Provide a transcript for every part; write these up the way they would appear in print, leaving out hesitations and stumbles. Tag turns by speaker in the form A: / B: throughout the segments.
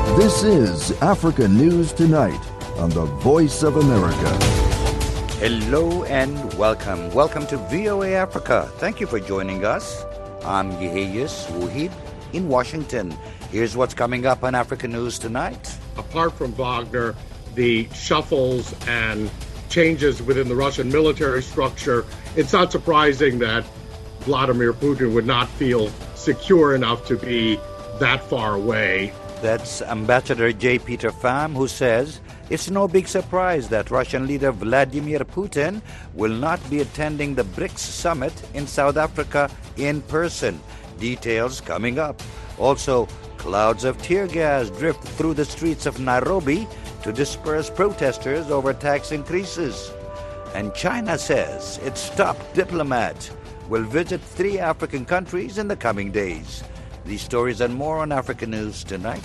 A: This is Africa News Tonight on the Voice of America.
B: Hello and welcome. Welcome to VOA Africa. Thank you for joining us. I'm Yeheyes Wuhib in Washington. Here's what's coming up on Africa News Tonight.
C: Apart from Wagner, the shuffles and changes within the Russian military structure, it's not surprising that Vladimir Putin would not feel secure enough to be that far away.
B: That's Ambassador J. Peter Pham, who says it's no big surprise that Russian leader Vladimir Putin will not be attending the BRICS summit in South Africa in person. Details coming up. Also, clouds of tear gas drift through the streets of Nairobi to disperse protesters over tax increases. And China says its top diplomat will visit 3 African countries in the coming days. These stories and more on Africa News Tonight.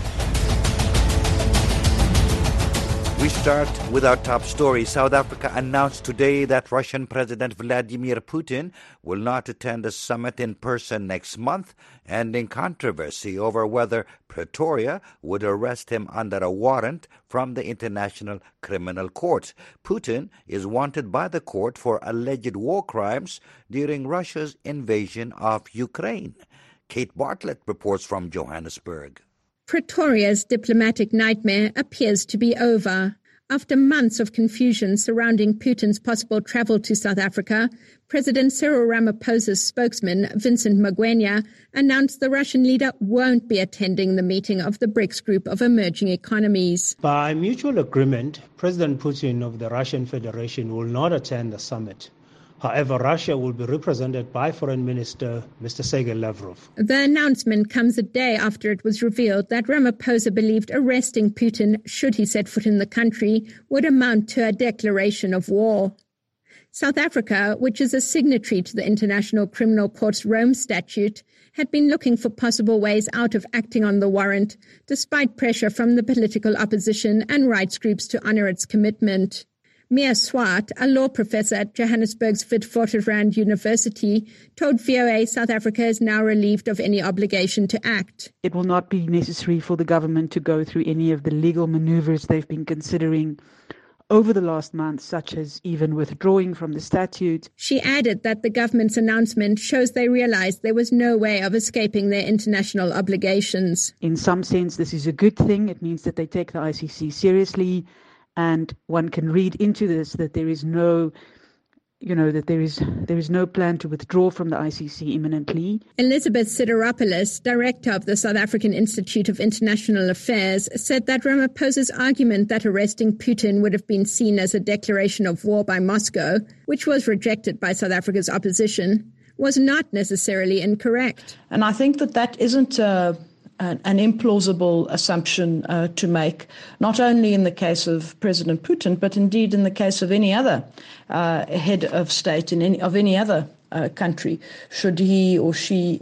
B: We start with our top story. South Africa announced today that Russian President Vladimir Putin will not attend the summit in person next month, ending controversy over whether Pretoria would arrest him under a warrant from the International Criminal Court. Putin is wanted by the court for alleged war crimes during Russia's invasion of Ukraine. Kate Bartlett reports from Johannesburg.
D: Pretoria's diplomatic nightmare appears to be over. After months of confusion surrounding Putin's possible travel to South Africa, President Cyril Ramaphosa's spokesman, Vincent Magwenya, announced the Russian leader won't be attending the meeting of the BRICS group of emerging economies.
E: By mutual agreement, President Putin of the Russian Federation will not attend the summit. However, Russia will be represented by Foreign Minister Mr. Sergei Lavrov.
D: The announcement comes a day after it was revealed that Ramaphosa believed arresting Putin, should he set foot in the country, would amount to a declaration of war. South Africa, which is a signatory to the International Criminal Court's Rome Statute, had been looking for possible ways out of acting on the warrant, despite pressure from the political opposition and rights groups to honour its commitment. Mia Swart, a law professor at Johannesburg's Witwatersrand University, told VOA South Africa is now relieved of any obligation to act.
F: It will not be necessary for the government to go through any of the legal manoeuvres they've been considering over the last month, such as even withdrawing from the statute.
D: She added that the government's announcement shows they realised there was no way of escaping their international obligations.
F: In some sense, this is a good thing. It means that they take the ICC seriously. And one can read into this that there is no, that there is no plan to withdraw from the ICC imminently.
D: Elizabeth Sideropoulos, director of the South African Institute of International Affairs, said that Ramaphosa's argument that arresting Putin would have been seen as a declaration of war by Moscow, which was rejected by South Africa's opposition, was not necessarily incorrect.
G: And I think that isn't an implausible assumption to make, not only in the case of President Putin, but indeed in the case of any other head of state in any other country, should he or she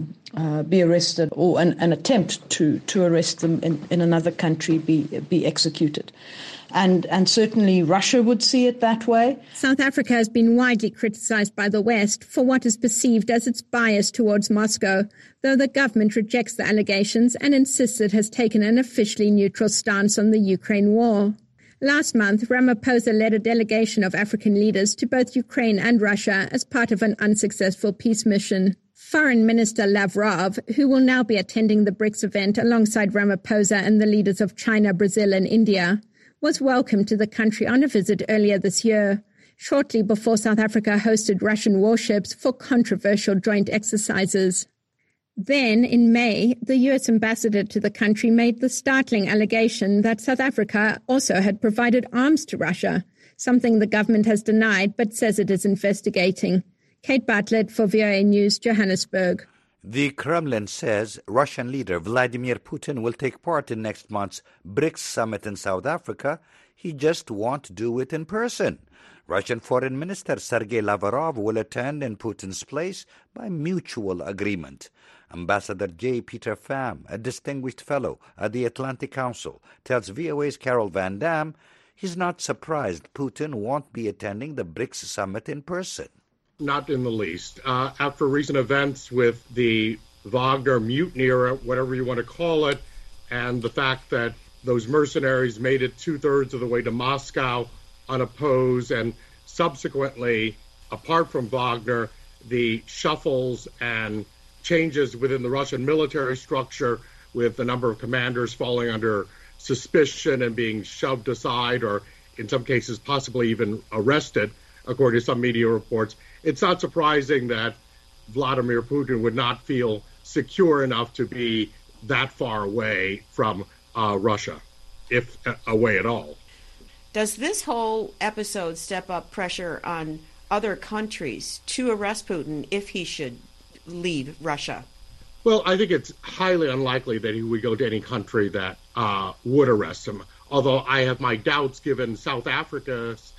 G: be arrested or an attempt to arrest them in another country be executed. And certainly Russia would see it that way.
D: South Africa has been widely criticized by the West for what is perceived as its bias towards Moscow, though the government rejects the allegations and insists it has taken an officially neutral stance on the Ukraine war. Last month, Ramaphosa led a delegation of African leaders to both Ukraine and Russia as part of an unsuccessful peace mission. Foreign Minister Lavrov, who will now be attending the BRICS event alongside Ramaphosa and the leaders of China, Brazil and India, was welcomed to the country on a visit earlier this year, shortly before South Africa hosted Russian warships for controversial joint exercises. Then, in May, the U.S. ambassador to the country made the startling allegation that South Africa also had provided arms to Russia, something the government has denied but says it is investigating. Kate Bartlett for VOA News, Johannesburg.
B: The Kremlin says Russian leader Vladimir Putin will take part in next month's BRICS summit in South Africa. He just won't do it in person. Russian Foreign Minister Sergei Lavrov will attend in Putin's place by mutual agreement. Ambassador J. Peter Pham, a distinguished fellow at the Atlantic Council, tells VOA's Carol Van Dam he's not surprised Putin won't be attending the BRICS summit in person.
C: Not in the least. After recent events with the Wagner mutiny, or whatever you want to call it, and the fact that those mercenaries made it 2/3 of the way to Moscow unopposed, and subsequently, apart from Wagner, the shuffles and changes within the Russian military structure, with the number of commanders falling under suspicion and being shoved aside, or in some cases possibly even arrested, according to some media reports. It's not surprising that Vladimir Putin would not feel secure enough to be that far away from Russia, if away at all.
H: Does this whole episode step up pressure on other countries to arrest Putin if he should leave Russia?
C: Well, I think it's highly unlikely that he would go to any country that would arrest him, although I have my doubts given South Africa's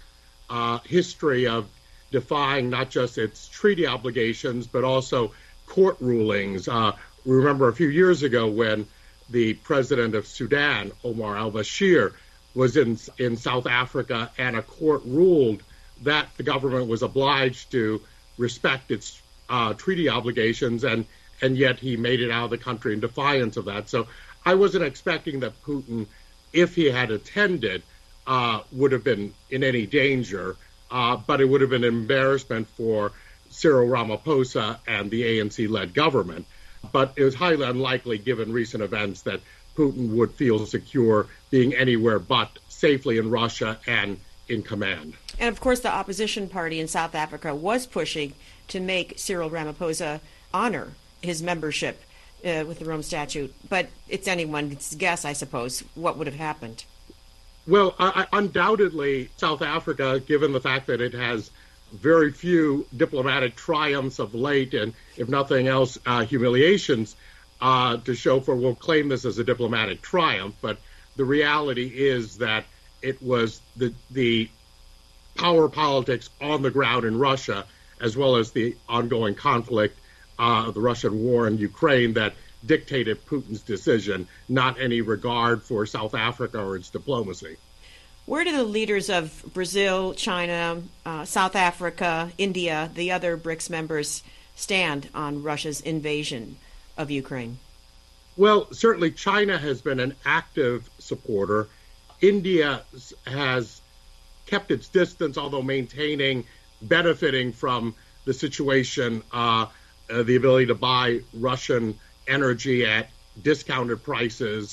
C: history of defying not just its treaty obligations, but also court rulings. Remember a few years ago when the president of Sudan, Omar al-Bashir, was in South Africa, and a court ruled that the government was obliged to respect its treaty obligations, and yet he made it out of the country in defiance of that. So I wasn't expecting that Putin, if he had attended, would have been in any danger, but it would have been an embarrassment for Cyril Ramaphosa and the ANC-led government. But it was highly unlikely, given recent events, that Putin would feel secure being anywhere but safely in Russia and in command.
H: And of course, the opposition party in South Africa was pushing to make Cyril Ramaphosa honor his membership with the Rome Statute. But it's anyone's guess, I suppose, what would have happened.
C: Well, undoubtedly, South Africa, given the fact that it has very few diplomatic triumphs of late, and if nothing else, humiliations to show for, will claim this as a diplomatic triumph. But the reality is that it was the power politics on the ground in Russia, as well as the ongoing conflict, the Russian war in Ukraine, that dictated Putin's decision, not any regard for South Africa or its diplomacy.
H: Where do the leaders of Brazil, China, South Africa, India, the other BRICS members stand on Russia's invasion of Ukraine?
C: Well, certainly China has been an active supporter. India has kept its distance, although benefiting from the situation, the ability to buy Russian energy at discounted prices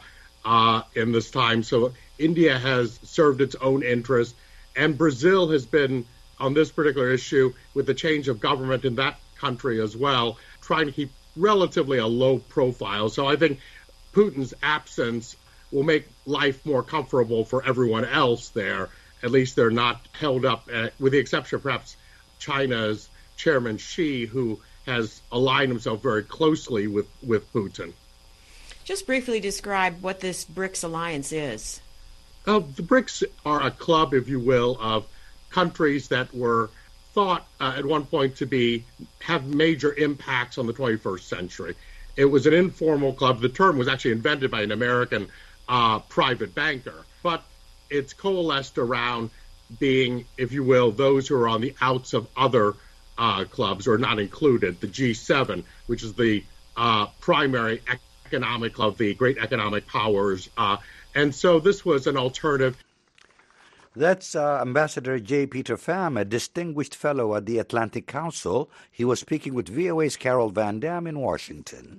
C: in this time. So India has served its own interest, and Brazil has been, on this particular issue, with the change of government in that country as well, trying to keep relatively a low profile. So I think Putin's absence will make life more comfortable for everyone else there. At least they're not held up, with the exception of perhaps China's Chairman Xi, who has aligned himself very closely with Putin.
H: Just briefly describe what this BRICS alliance is.
C: The BRICS are a club, if you will, of countries that were thought at one point to have major impacts on the 21st century. It was an informal club. The term was actually invented by an American private banker, but it's coalesced around being, if you will, those who are on the outs of other clubs or not included, the G7, which is the primary economic club, the great economic powers. And so this was an alternative.
B: That's Ambassador J. Peter Pham, a distinguished fellow at the Atlantic Council. He was speaking with VOA's Carol Van Dam in Washington.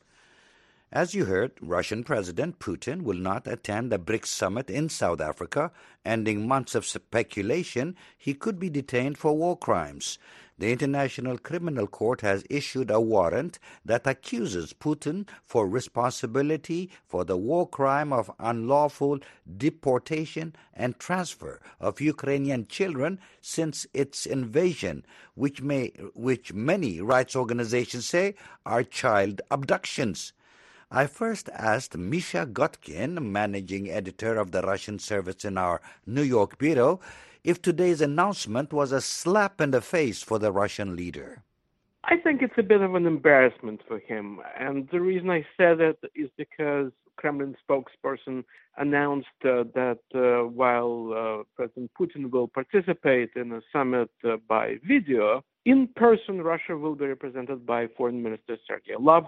B: As you heard, Russian President Putin will not attend the BRICS summit in South Africa, ending months of speculation he could be detained for war crimes. The International Criminal Court has issued a warrant that accuses Putin for responsibility for the war crime of unlawful deportation and transfer of Ukrainian children since its invasion, which many rights organizations say are child abductions. I first asked Misha Gutkin, managing editor of the Russian service in our New York bureau, if today's announcement was a slap in the face for the Russian leader.
I: I think it's a bit of an embarrassment for him. And the reason I said that is because Kremlin spokesperson announced that while President Putin will participate in a summit by video, in person Russia will be represented by Foreign Minister Sergei Lavrov.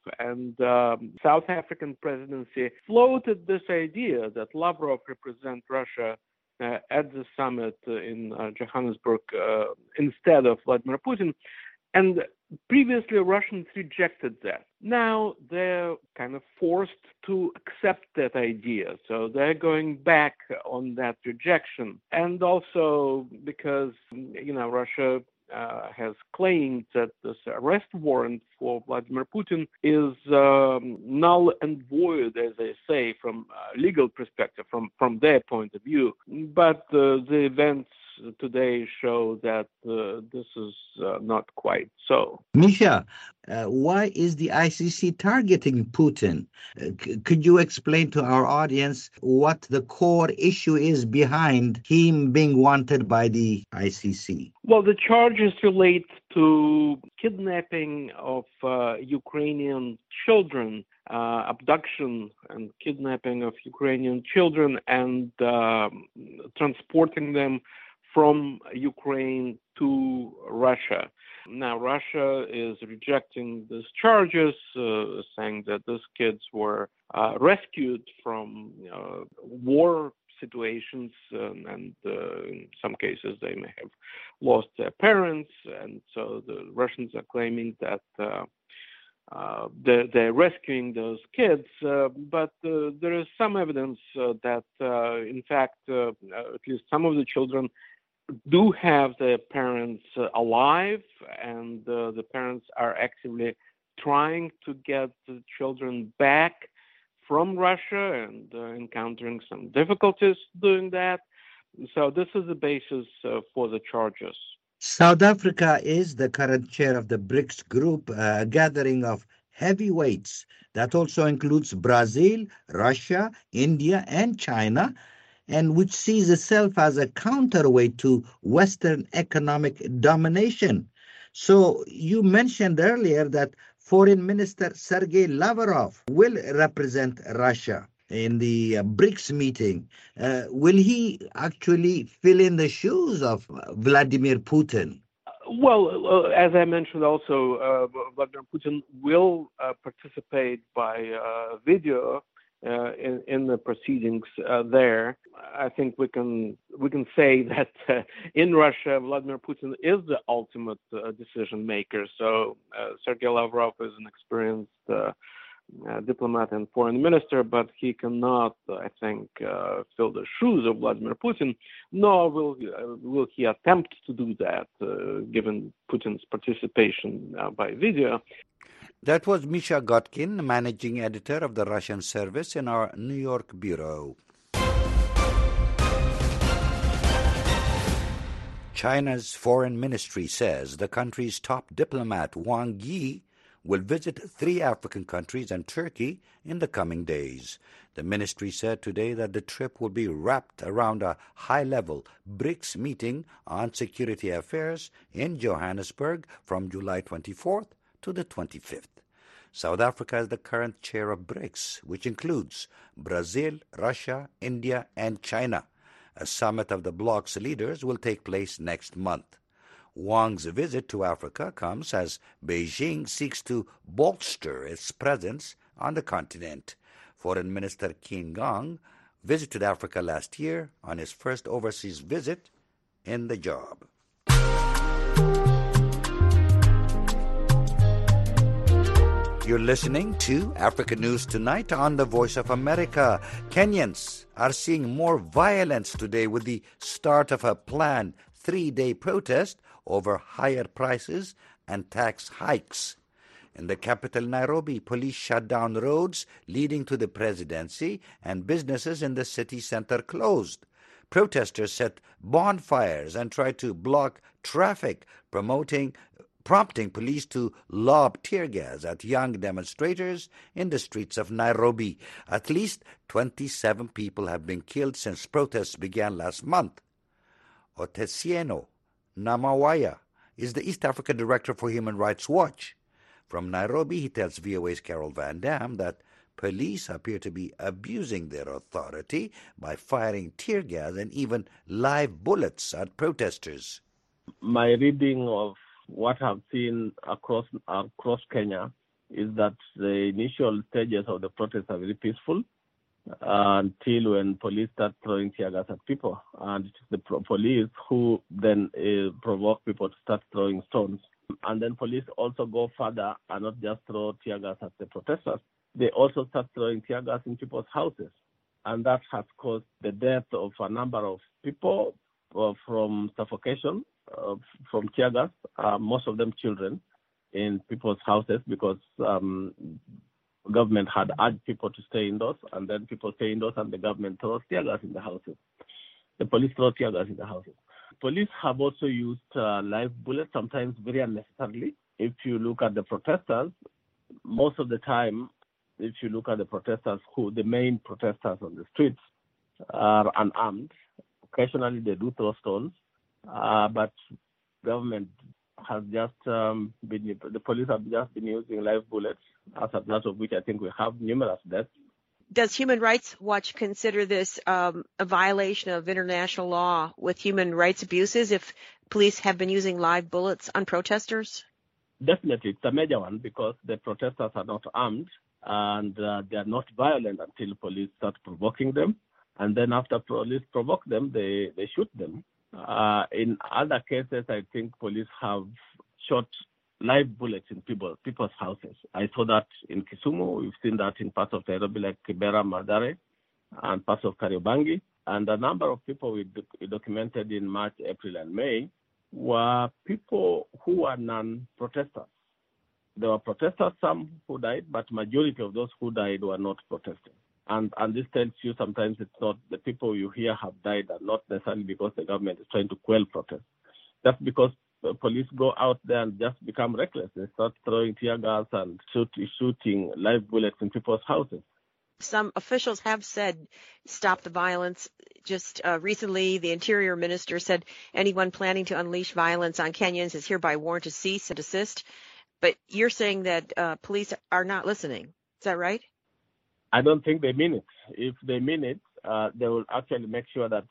I: and South African presidency floated this idea that Lavrov represent Russia at the summit in Johannesburg instead of Vladimir Putin. And previously, Russians rejected that. Now they're kind of forced to accept that idea. So they're going back on that rejection. And also because, Russia has claimed that this arrest warrant for Vladimir Putin is null and void, as they say, from a legal perspective, from their point of view. But the events today show that this is not quite so.
B: Misha, why is the ICC targeting Putin? Could you explain to our audience what the core issue is behind him being wanted by the ICC?
I: Well, the charges relate to kidnapping of Ukrainian children, abduction and kidnapping of Ukrainian children, and transporting them from Ukraine to Russia. Now, Russia is rejecting these charges, saying that these kids were rescued from war situations, and in some cases they may have lost their parents, and so the Russians are claiming that they're rescuing those kids, but there is some evidence that, in fact, at least some of the children do have their parents alive, and the parents are actively trying to get the children back from Russia and encountering some difficulties doing that. So this is the basis for the charges.
B: South Africa is the current chair of the BRICS group, a gathering of heavyweights that also includes Brazil, Russia, India, and China, and which sees itself as a counterweight to Western economic domination. So you mentioned earlier that Foreign Minister Sergei Lavrov will represent Russia in the BRICS meeting. Will he actually fill in the shoes of Vladimir Putin?
I: Well, as I mentioned also, Vladimir Putin will participate by video in the proceedings there. I think we can say that in Russia, Vladimir Putin is the ultimate decision maker. So Sergei Lavrov is an experienced diplomat and foreign minister, but he cannot, I think, fill the shoes of Vladimir Putin, nor will he attempt to do that, given Putin's participation by video.
B: That was Misha Gotkin, managing editor of the Russian service in our New York bureau. China's foreign ministry says the country's top diplomat, Wang Yi, will visit 3 African countries and Turkey in the coming days. The ministry said today that the trip will be wrapped around a high-level BRICS meeting on security affairs in Johannesburg from July 24th to the 25th. South Africa is the current chair of BRICS, which includes Brazil, Russia, India, and China. A summit of the bloc's leaders will take place next month. Wang's visit to Africa comes as Beijing seeks to bolster its presence on the continent. Foreign Minister Qin Gang visited Africa last year on his first overseas visit in the job. You're listening to Africa News Tonight on the Voice of America. Kenyans are seeing more violence today with the start of a planned 3-day protest over higher prices and tax hikes. In the capital, Nairobi, police shut down roads leading to the presidency, and businesses in the city center closed. Protesters set bonfires and tried to block traffic, prompting police to lob tear gas at young demonstrators in the streets of Nairobi. At least 27 people have been killed since protests began last month. Otesieno Namawaya is the East Africa Director for Human Rights Watch. From Nairobi, he tells VOA's Carol Van Dam that police appear to be abusing their authority by firing tear gas and even live bullets at protesters.
J: My reading of what I've seen across Kenya is that the initial stages of the protest are very peaceful until when police start throwing tear gas at people. And it is the police who then provoke people to start throwing stones. And then police also go further and not just throw tear gas at the protesters. They also start throwing tear gas in people's houses. And that has caused the death of a number of people from suffocation, from tear gas, most of them children, in people's houses because government had urged people to stay indoors, and then people stay indoors and the government throws tear gas in the houses. The police throw tear gas in the houses. Police have also used live bullets, sometimes very unnecessarily. If you look at the protesters, most of the time, if you look at the protesters, the main protesters on the streets are unarmed. Occasionally they do throw stones, but government has just the police have just been using live bullets, as a result of which I think we have numerous deaths.
H: Does Human Rights Watch consider this a violation of international law with human rights abuses if police have been using live bullets on protesters?
J: Definitely, it's a major one because the protesters are not armed and they are not violent until police start provoking them. And then after police provoke them, they shoot them. In other cases, I think police have shot live bullets in people's houses. I saw that in Kisumu. We've seen that in parts of Nairobi like Kibera, Mathare, and parts of Kariobangi. And a number of people we documented in March, April, and May were people who were non-protesters. There were protesters, some who died, but majority of those who died were not protesting. And this tells you sometimes it's not the people you hear have died are not necessarily because the government is trying to quell protests. That's because the police go out there and just become reckless. They start throwing tear gas and shooting live bullets in people's houses.
H: Some officials have said, stop the violence. Just recently, the Interior Minister said anyone planning to unleash violence on Kenyans is hereby warned to cease and desist. But you're saying that police are not listening. Is that right?
J: I don't think they mean it. If they mean it, they will actually make sure that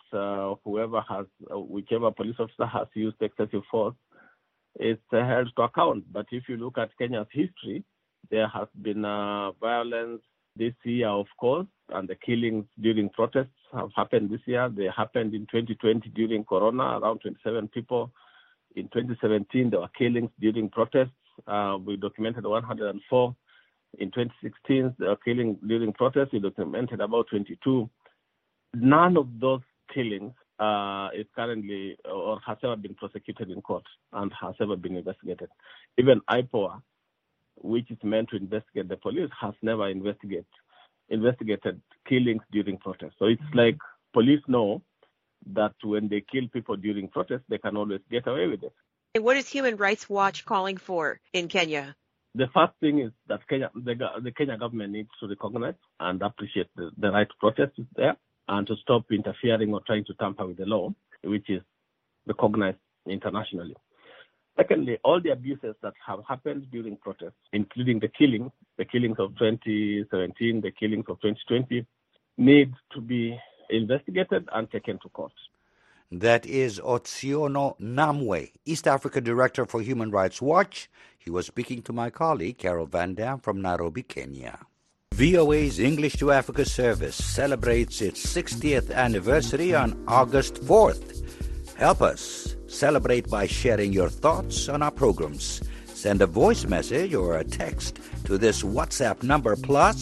J: whichever police officer has used excessive force is held to account. But if you look at Kenya's history, there has been violence this year, of course, and the killings during protests have happened this year. They happened in 2020 during Corona, around 27 people. In 2017, there were killings during protests. We documented 104. In 2016, there were killings during protests. We documented about 22. None of those killings is currently or has ever been prosecuted in court and has ever been investigated. Even IPOA, which is meant to investigate the police, has never investigated killings during protests. So it's like police know that when they kill people during protests, they can always get away with it.
H: What is Human Rights Watch calling for in Kenya?
J: The first thing is that the Kenya government needs to recognize and appreciate the right to protest is there and to stop interfering or trying to tamper with the law, which is recognized internationally. Secondly, all the abuses that have happened during protests, including the killings of 2017, the killings of 2020, need to be investigated and taken to court.
B: That is Otsiono Namwe, East Africa Director for Human Rights Watch. He was speaking to my colleague, Carol Van Dam from Nairobi, Kenya. VOA's English to Africa service celebrates its 60th anniversary on August 4th. Help us celebrate by sharing your thoughts on our programs. Send a voice message or a text to this WhatsApp number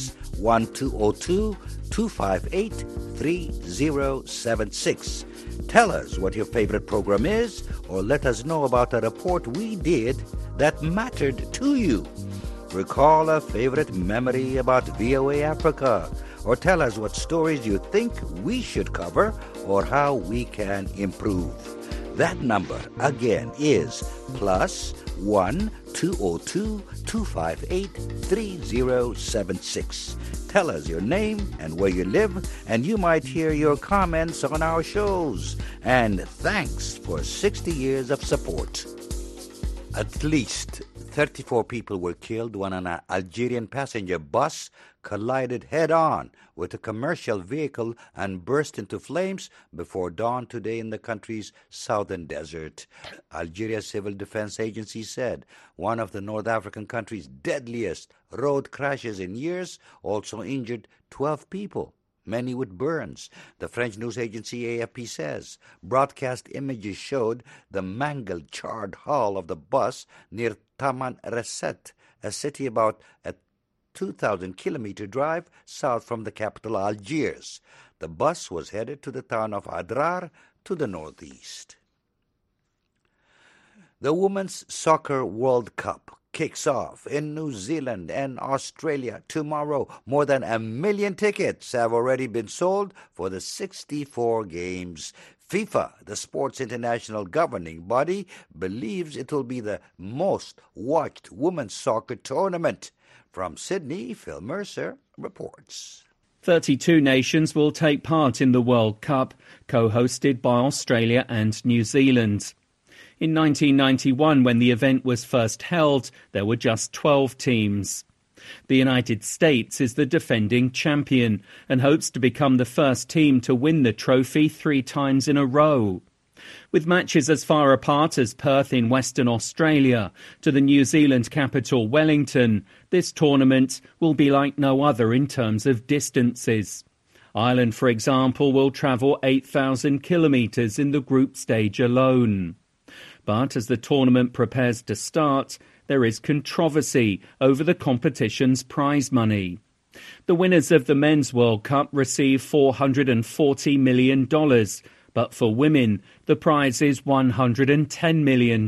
B: +1202 258 3076. Tell us what your favorite program is, or let us know about a report we did that mattered to you. Recall a favorite memory about VOA Africa, or tell us what stories you think we should cover or how we can improve. That number, again, is +1202 258 3076. Tell us your name and where you live, and you might hear your comments on our shows. And thanks for 60 years of support. At least 34 people were killed when an Algerian passenger bus collided head-on with a commercial vehicle and burst into flames before dawn today in the country's southern desert. Algeria's Civil Defense Agency said one of the North African country's deadliest road crashes in years also injured 12 people, many with burns. The French news agency AFP says broadcast images showed the mangled, charred hull of the bus near Taman Rasset, a city about a 2,000-kilometer drive south from the capital Algiers. The bus was headed to the town of Adrar to the northeast. The Women's Soccer World Cup kicks off in New Zealand and Australia tomorrow. More than 1 million tickets have already been sold for the 64 games. FIFA, the sport's international governing body, believes it will be the most watched women's soccer tournament. From Sydney, Phil Mercer reports.
K: 32 nations will take part in the World Cup, co-hosted by Australia and New Zealand. In 1991, when the event was first held, there were just 12 teams. The United States is the defending champion and hopes to become the first team to win the trophy 3 times in a row. With matches as far apart as Perth in Western Australia to the New Zealand capital Wellington, this tournament will be like no other in terms of distances. Ireland, for example, will travel 8,000 kilometres in the group stage alone. But as the tournament prepares to start, there is controversy over the competition's prize money. The winners of the Men's World Cup receive $440 million, but for women, the prize is $110 million.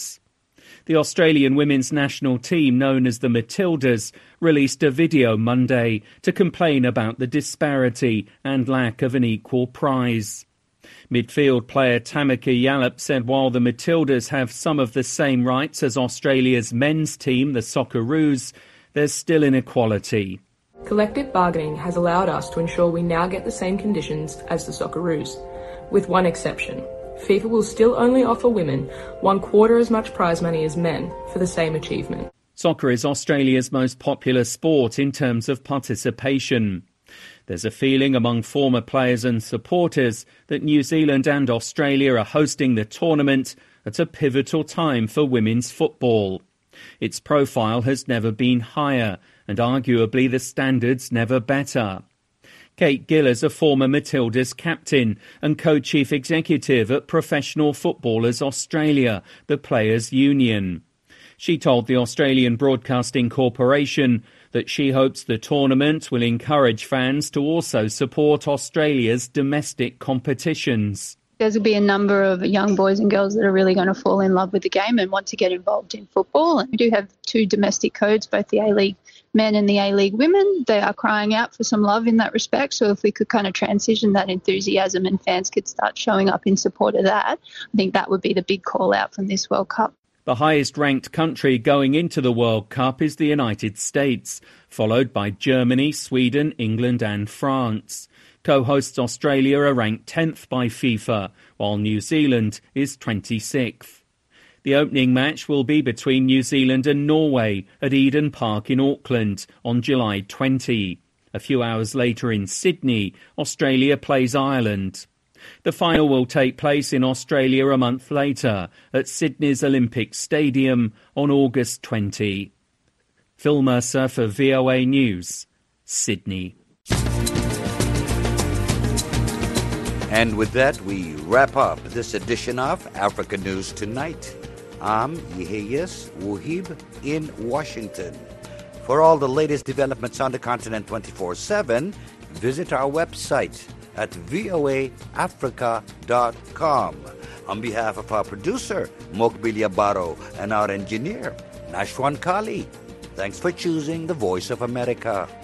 K: The Australian women's national team, known as the Matildas, released a video Monday to complain about the disparity and lack of an equal prize. Midfield player Tamika Yallop said while the Matildas have some of the same rights as Australia's men's team, the Socceroos, there's still inequality.
L: Collective bargaining has allowed us to ensure we now get the same conditions as the Socceroos, with one exception. FIFA will still only offer women 1/4 as much prize money as men for the same achievement.
K: Soccer is Australia's most popular sport in terms of participation. There's a feeling among former players and supporters that New Zealand and Australia are hosting the tournament at a pivotal time for women's football. Its profile has never been higher, and arguably the standards never better. Kate Gill is a former Matildas captain and co-chief executive at Professional Footballers Australia, the players' union. She told the Australian Broadcasting Corporation that she hopes the tournament will encourage fans to also support Australia's domestic competitions.
M: There's going to be a number of young boys and girls that are really going to fall in love with the game and want to get involved in football. And we do have 2 domestic codes, both the A-League men and the A-League women. They are crying out for some love in that respect. So if we could kind of transition that enthusiasm and fans could start showing up in support of that, I think that would be the big call out from this World Cup.
K: The highest-ranked country going into the World Cup is the United States, followed by Germany, Sweden, England and France. Co-hosts Australia are ranked 10th by FIFA, while New Zealand is 26th. The opening match will be between New Zealand and Norway at Eden Park in Auckland on July 20. A few hours later in Sydney, Australia plays Ireland. The final will take place in Australia a month later at Sydney's Olympic Stadium on August 20. Phil Mercer for VOA News, Sydney.
B: And with that, we wrap up this edition of Africa News Tonight. I'm Yeheyes Wuhib in Washington. For all the latest developments on the continent 24/7, visit our website at voaafrica.com. On behalf of our producer, Mokbilia Baro, and our engineer, Nashwan Kali, thanks for choosing the Voice of America.